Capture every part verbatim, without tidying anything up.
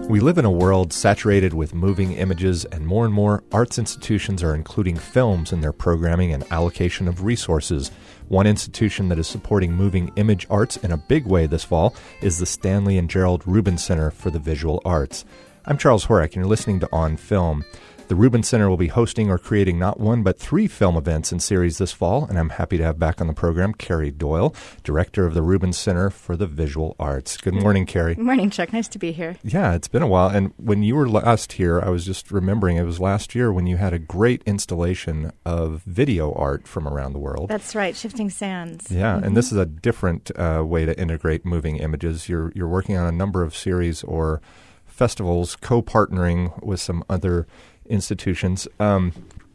We live in a world saturated with moving images, and more and more arts institutions are including films in their programming and allocation of resources. One institution that is supporting moving image arts in a big way this fall is the Stanley and Gerald Rubin Center for the Visual Arts. I'm Charles Horak, and you're listening to On Film. The Rubin Center will be hosting or creating not one but three film events and series this fall, and I'm happy to have back on the program Carrie Doyle, director of the Rubin Center for the Visual Arts. Good morning, Carrie. Good morning, Chuck. Nice to be here. Yeah, it's been a while, and when you were last here, I was just remembering it was last year when you had a great installation of video art from around the world. That's right, Shifting Sands. Yeah, mm-hmm. And this is a different uh, way to integrate moving images. You're you're working on a number of series or festivals, co-partnering with some other institutions. Um,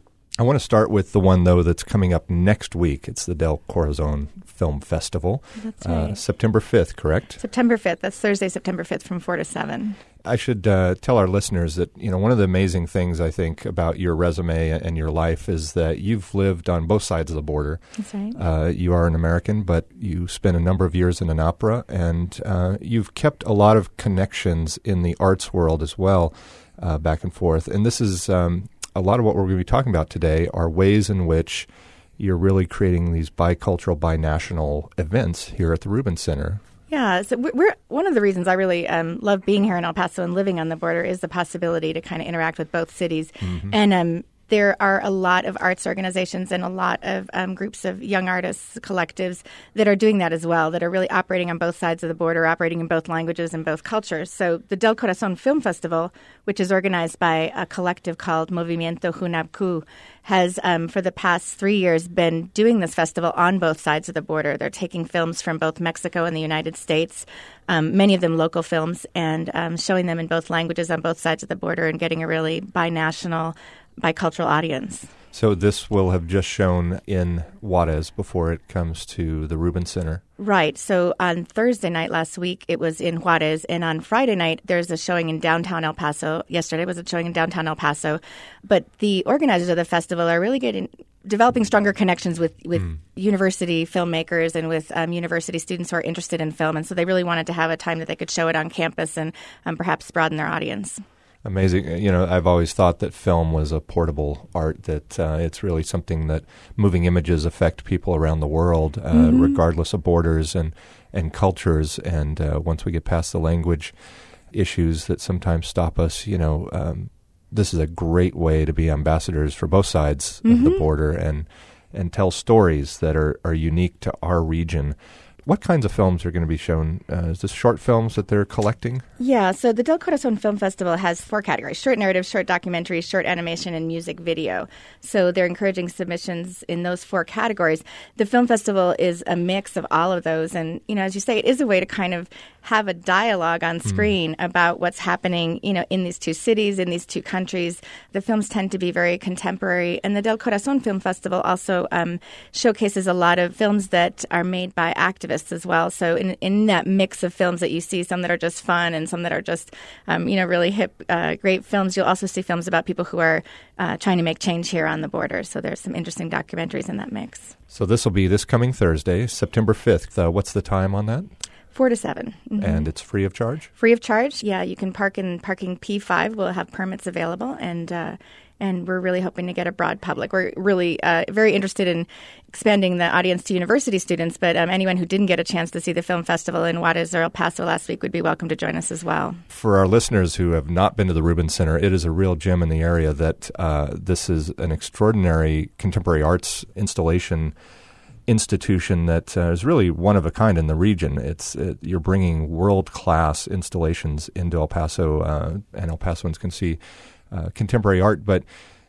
I want to start with the one, though, that's coming up next week. It's the Del Corazon Film Festival. That's right. Uh, September fifth, correct? September fifth. That's Thursday, September fifth from four to seven. I should uh, tell our listeners that, you know, one of the amazing things I think about your resume and your life is that you've lived on both sides of the border. That's right. Uh, you are an American, but you spent a number of years in an opera, and uh, you've kept a lot of connections in the arts world as well, uh, back and forth. And this is um, a lot of what we're going to be talking about today are ways in which you're really creating these bicultural, binational events here at the Rubin Center. Yeah, so we're one of the reasons I really um, love being here in El Paso and living on the border is the possibility to kind of interact with both cities. Mm-hmm. And um, there are a lot of arts organizations and a lot of um, groups of young artists, collectives that are doing that as well, that are really operating on both sides of the border, operating in both languages and both cultures. So the Del Corazon Film Festival, which is organized by a collective called Movimiento Hunabku, has um, for the past three years been doing this festival on both sides of the border. They're taking films from both Mexico and the United States, um, many of them local films, and um, showing them in both languages on both sides of the border and getting a really binational, bicultural audience. So this will have just shown in Juarez before it comes to the Rubin Center. Right. So on Thursday night last week, it was in Juarez. And on Friday night, there's a showing in downtown El Paso. Yesterday was a showing in downtown El Paso. But the organizers of the festival are really getting developing stronger connections with, with mm. university filmmakers and with um, university students who are interested in film. And so they really wanted to have a time that they could show it on campus and um, perhaps broaden their audience. Amazing. You know, I've always thought that film was a portable art, that uh, it's really something that moving images affect people around the world, uh, mm-hmm. regardless of borders and, and cultures. And uh, once we get past the language issues that sometimes stop us, you know, um, this is a great way to be ambassadors for both sides mm-hmm. of the border and and tell stories that are, are unique to our region. What kinds of films are going to be shown? Uh, is this short films that they're collecting? Yeah, so the Del Corazon Film Festival has four categories: short narrative, short documentary, short animation, and music video. So they're encouraging submissions in those four categories. The film festival is a mix of all of those. And, you know, as you say, it is a way to kind of have a dialogue on screen mm. about what's happening, you know, in these two cities, in these two countries. The films tend to be very contemporary. And the Del Corazon Film Festival also um, showcases a lot of films that are made by activists as well. So in, in that mix of films that you see, some that are just fun and some that are just, um, you know, really hip, uh, great films, you'll also see films about people who are uh, trying to make change here on the border. So there's some interesting documentaries in that mix. So this will be this coming Thursday, September fifth. Uh, what's the time on that? Four to seven. Mm-hmm. And it's free of charge? Free of charge. Yeah, you can park in parking P five. We'll have permits available, and uh, and we're really hoping to get a broad public. We're really uh, very interested in expanding the audience to university students, but um, anyone who didn't get a chance to see the film festival in Juarez or El Paso last week would be welcome to join us as well. For our listeners who have not been to the Rubin Center, it is a real gem in the area. That uh, this is an extraordinary contemporary arts installation institution that uh, is really one of a kind in the region. It's it, you're bringing world-class installations into El Paso, uh, and El Pasoans can see uh, contemporary art. But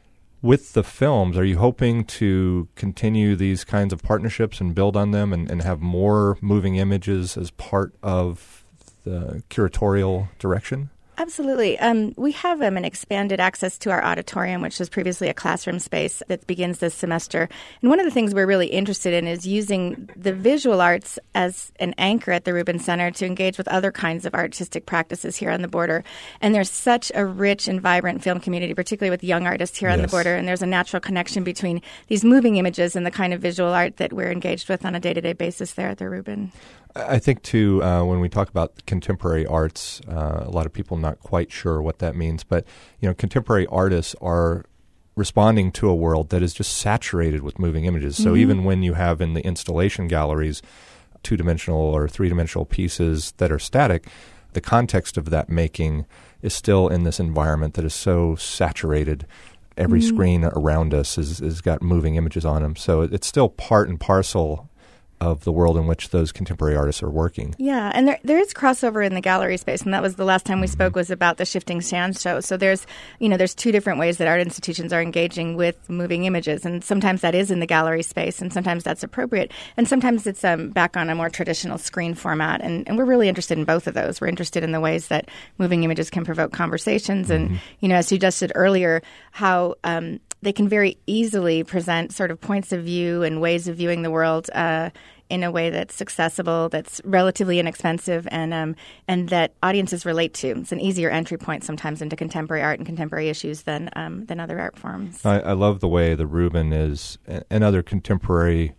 with the films, are you hoping to continue these kinds of partnerships and build on them and, and have more moving images as part of the curatorial direction? Absolutely. Um, we have um, an expanded access to our auditorium, which was previously a classroom space that begins this semester. And one of the things we're really interested in is using the visual arts as an anchor at the Rubin Center to engage with other kinds of artistic practices here on the border. And there's such a rich and vibrant film community, particularly with young artists here yes. on the border. And there's a natural connection between these moving images and the kind of visual art that we're engaged with on a day-to-day basis there at the Rubin. I think, too, uh, when we talk about contemporary arts, uh, a lot of people not quite sure what that means. But, you know, contemporary artists are responding to a world that is just saturated with moving images. So mm-hmm. even when you have in the installation galleries two-dimensional or three-dimensional pieces that are static, the context of that making is still in this environment that is so saturated. Every mm-hmm. screen around us is, is got moving images on them. So it's still part and parcel of the world in which those contemporary artists are working. Yeah, and there there is crossover in the gallery space, and that was the last time we mm-hmm. spoke was about the Shifting Sands show. So there's, you know, there's two different ways that art institutions are engaging with moving images, and sometimes that is in the gallery space, and sometimes that's appropriate, and sometimes it's um, back on a more traditional screen format, and, and we're really interested in both of those. We're interested in the ways that moving images can provoke conversations, and, mm-hmm. you know, as you just said earlier, how um, they can very easily present sort of points of view and ways of viewing the world uh, in a way that's accessible, that's relatively inexpensive, and um, and that audiences relate to. It's an easier entry point sometimes into contemporary art and contemporary issues than um, than other art forms. I, I love the way the Rubin is, and other contemporary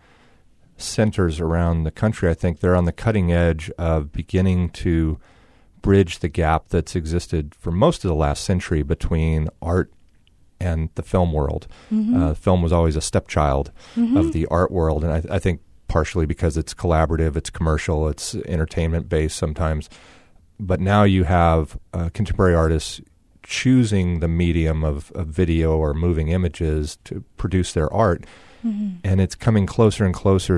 centers around the country. I think they're on the cutting edge of beginning to bridge the gap that's existed for most of the last century between art and the film world. Mm-hmm. Uh, film was always a stepchild mm-hmm. of the art world, and I, I think partially because it's collaborative, it's commercial, it's entertainment-based sometimes. But now you have uh, contemporary artists choosing the medium of, of video or moving images to produce their art, mm-hmm. and it's coming closer and closer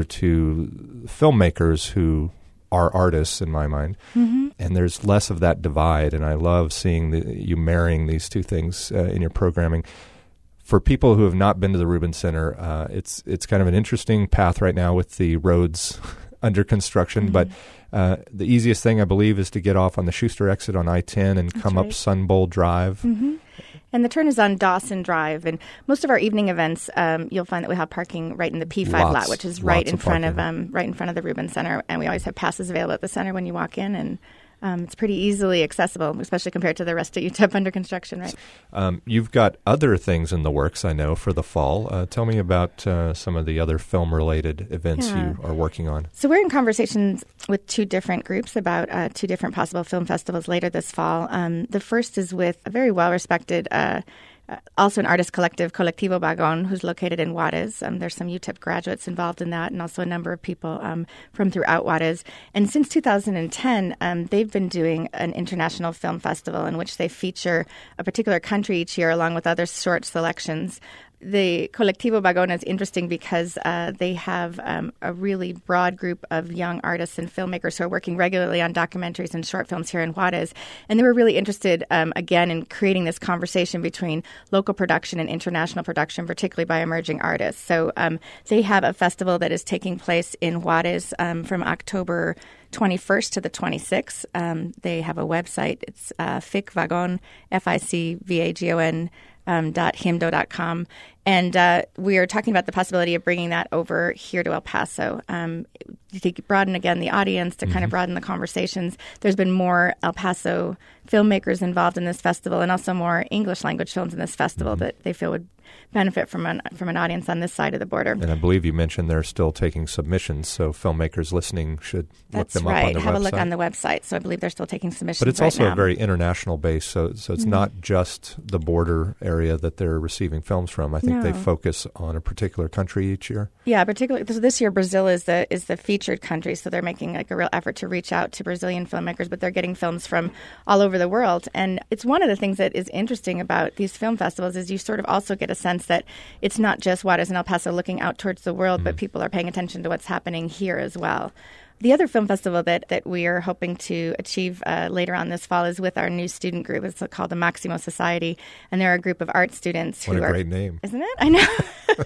to filmmakers who are artists, in my mind. Mm-hmm. And there's less of that divide, and I love seeing the, you marrying these two things uh, in your programming. For people who have not been to the Rubin Center, uh, it's it's kind of an interesting path right now with the roads under construction. Mm-hmm. But uh, the easiest thing, I believe, is to get off on the Schuster exit on I ten and That's come right. up Sun Bowl Drive. Mm-hmm. And the turn is on Dawson Drive. And most of our evening events, um, you'll find that we have parking right in the P five lots, lot, which is right in of front parking. of um, right in front of the Rubin Center. And we always have passes available at the center when you walk in, and Um, it's pretty easily accessible, especially compared to the rest of U T E P under construction, right? Um, you've got other things in the works, I know, for the fall. Uh, tell me about uh, some of the other film-related events yeah. you are working on. So we're in conversations with two different groups about uh, two different possible film festivals later this fall. Um, the first is with a very well-respected uh Uh, also an artist collective, Colectivo Bagon, who's located in Juarez. Um, there's some U T E P graduates involved in that, and also a number of people um, from throughout Juarez. And since two thousand ten, um, they've been doing an international film festival in which they feature a particular country each year along with other short selections. The Colectivo Bagon is interesting because uh, they have um, a really broad group of young artists and filmmakers who are working regularly on documentaries and short films here in Juarez. And they were really interested, um, again, in creating this conversation between local production and international production, particularly by emerging artists. So um, they have a festival that is taking place in Juarez um, from October twenty-first to the twenty-sixth. Um, they have a website. It's uh, ficvagon, F I C V A G O N, Um, dot himdo dot com. And uh, we are talking about the possibility of bringing that over here to El Paso um, to broaden, again, the audience, to mm-hmm. kind of broaden the conversations. There's been more El Paso filmmakers involved in this festival, and also more English language films in this festival mm-hmm. that they feel would benefit from an from an audience on this side of the border. And I believe you mentioned they're still taking submissions, so filmmakers listening should That's look them right. up on the Have website. a look on the website. So I believe they're still taking submissions. But it's right also now. a very international base, so so it's mm-hmm. not just the border area that they're receiving films from. I think no. they focus on a particular country each year. Yeah, particularly so this year Brazil is the is the featured country, so they're making like a real effort to reach out to Brazilian filmmakers, but they're getting films from all over the world. And it's one of the things that is interesting about these film festivals is you sort of also get a sense that it's not just Juarez and El Paso looking out towards the world, mm-hmm. but people are paying attention to what's happening here as well. The other film festival that, that we are hoping to achieve uh, later on this fall is with our new student group. It's called the Maximo Society, and they're a group of art students. What who a are, great name. Isn't it? I know.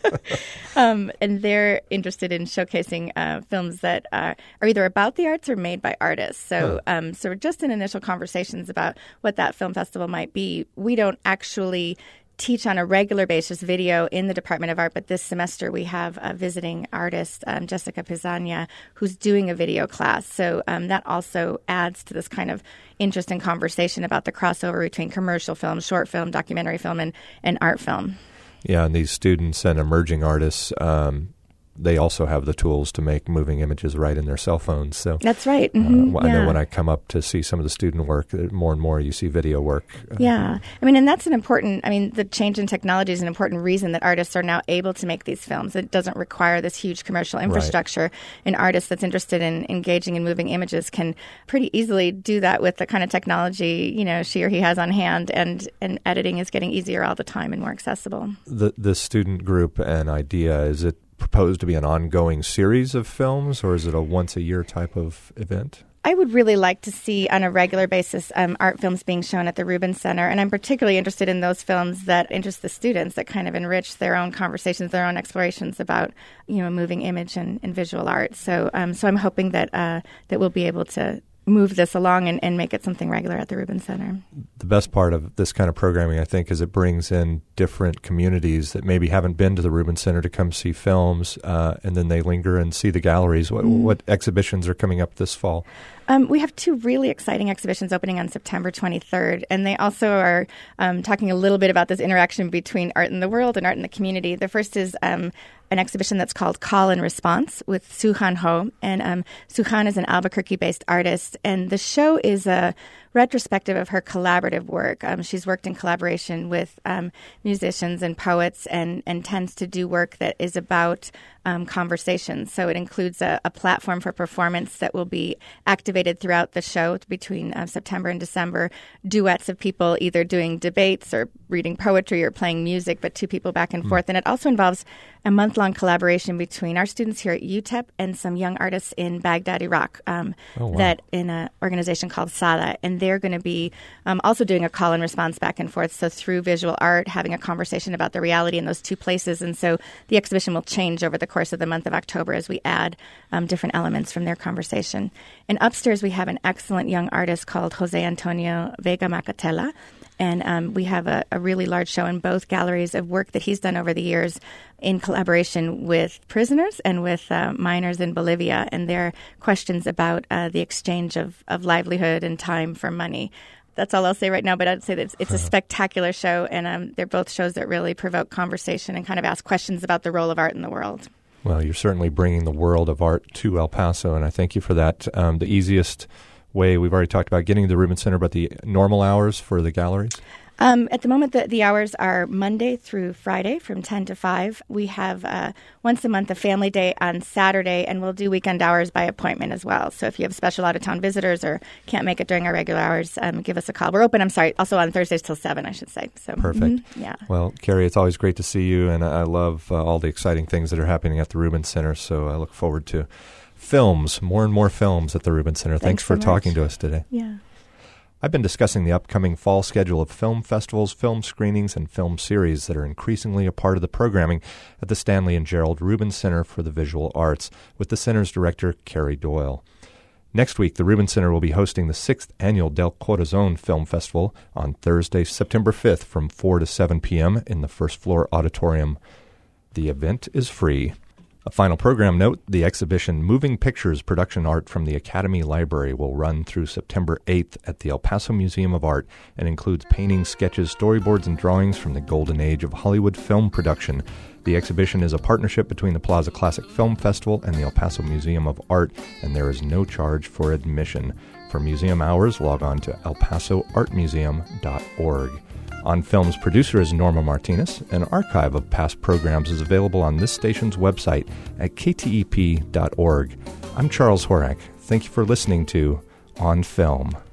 um, and they're interested in showcasing uh, films that uh, are either about the arts or made by artists. So, huh. um, so we're just in initial conversations about what that film festival might be. We don't actually teach on a regular basis video in the Department of Art, but this semester we have a visiting artist, um, Jessica Pizania, who's doing a video class. So um, that also adds to this kind of interesting conversation about the crossover between commercial film, short film, documentary film, and, and art film. Yeah, and these students and emerging artists, um, they also have the tools to make moving images right in their cell phones. So that's right. Mm-hmm. uh, I yeah. know when I come up to see some of the student work, more and more you see video work. Uh, yeah. I mean, and that's an important, I mean, the change in technology is an important reason that artists are now able to make these films. It doesn't require this huge commercial infrastructure. Right. An artist that's interested in engaging in moving images can pretty easily do that with the kind of technology, you know, she or he has on hand, and, and editing is getting easier all the time and more accessible. The, the student group and idea, is it proposed to be an ongoing series of films, or is it a once-a-year type of event? I would really like to see on a regular basis um, art films being shown at the Rubin Center, and I'm particularly interested in those films that interest the students, that kind of enrich their own conversations, their own explorations about, you know, moving image and, and visual art. So, um, so I'm hoping that uh, that we'll be able to move this along and, and make it something regular at the Rubin Center. The best part of this kind of programming, I think, is it brings in different communities that maybe haven't been to the Rubin Center to come see films, uh, and then they linger and see the galleries. What, mm. what exhibitions are coming up this fall? Um, we have two really exciting exhibitions opening on September twenty-third, and they also are um, talking a little bit about this interaction between art in the world and art in the community. The first is um, an exhibition that's called Call and Response with Suhan Ho, and um, Suhan is an Albuquerque-based artist, and the show is a retrospective of her collaborative work. Um, she's worked in collaboration with um, musicians and poets, and, and tends to do work that is about um, conversations. So it includes a, a platform for performance that will be activated throughout the show between uh, September and December. Duets of people either doing debates or reading poetry or playing music, but two people back and mm. forth. And it also involves a month-long collaboration between our students here at U T E P and some young artists in Baghdad, Iraq, um, oh, wow. that in an organization called Sada. And they're going to be um, also doing a call and response back and forth. So through visual art, having a conversation about the reality in those two places. And so the exhibition will change over the course of the month of October as we add um, different elements from their conversation. And upstairs, we have an excellent young artist called Jose Antonio Vega Macatela. And um, we have a, a really large show in both galleries of work that he's done over the years in collaboration with prisoners and with uh, miners in Bolivia, and their questions about uh, the exchange of, of livelihood and time for money. That's all I'll say right now, but I'd say that it's, it's a spectacular show, and um, they're both shows that really provoke conversation and kind of ask questions about the role of art in the world. Well, you're certainly bringing the world of art to El Paso, and I thank you for that. Um, the easiest way, we've already talked about getting to the Rubin Center, but the normal hours for the galleries? Um, at the moment, the, the hours are Monday through Friday from ten to five. We have uh, once a month a family day on Saturday, and we'll do weekend hours by appointment as well. So if you have special out-of-town visitors or can't make it during our regular hours, um, give us a call. We're open, I'm sorry, also on Thursdays till seven, I should say. So perfect. Mm-hmm, yeah. Well, Carrie, it's always great to see you, and I love uh, all the exciting things that are happening at the Rubin Center, so I look forward to films, more and more films at the Rubin Center. Thanks, Thanks for so talking to us today. Yeah. I've been discussing the upcoming fall schedule of film festivals, film screenings, and film series that are increasingly a part of the programming at the Stanley and Gerald Rubin Center for the Visual Arts with the center's director, Carrie Doyle. Next week, the Rubin Center will be hosting the sixth Annual Del Corazon Film Festival on Thursday, September fifth from four to seven p.m. in the first floor auditorium. The event is free. A final program note, the exhibition Moving Pictures Production Art from the Academy Library will run through September eighth at the El Paso Museum of Art and includes paintings, sketches, storyboards, and drawings from the golden age of Hollywood film production. The exhibition is a partnership between the Plaza Classic Film Festival and the El Paso Museum of Art, and there is no charge for admission. For museum hours, log on to el paso art museum dot org. On Film's producer is Norma Martinez. An archive of past programs is available on this station's website at k t e p dot org. I'm Charles Horak. Thank you for listening to On Film.